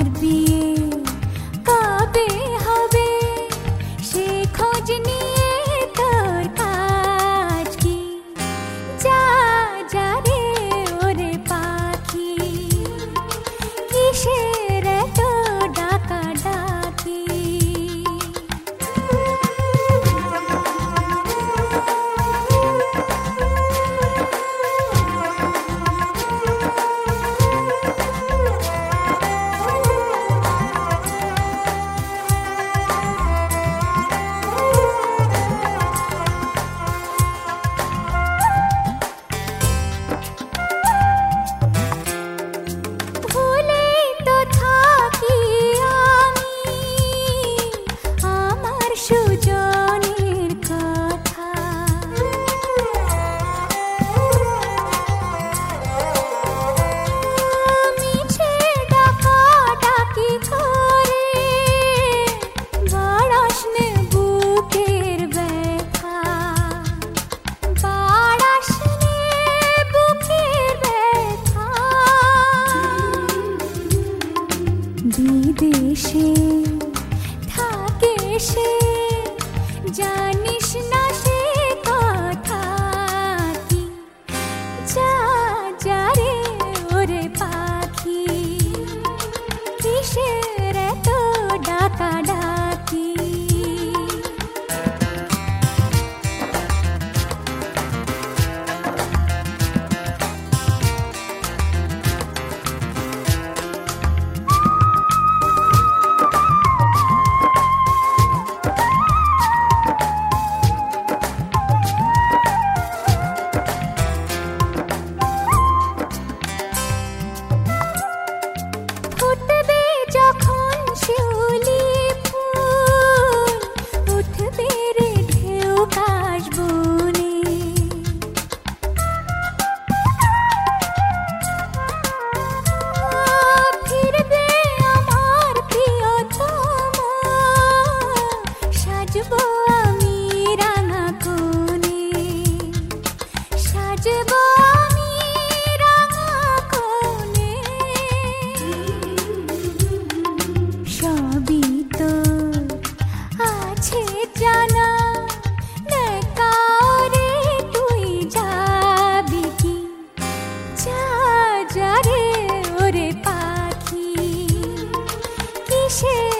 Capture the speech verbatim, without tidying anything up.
বিদেশে থাকে সে, জানিস না সে কথা কি। যা যা রে ওরে পাখি, কিসের এত ডাকা ডাকি। যখন শিউলি ফুল উঠবে রে ঢেউ কাশবনে, ফিরবে আমার প্রিয়তম, সাজবো আমি রাঙা কোণে, সাজবো আমি রাঙা কোণে। সবই তো আছে জানা, কারে তুই যাবি কি। যা যা রে ওরে পাখি, কিসে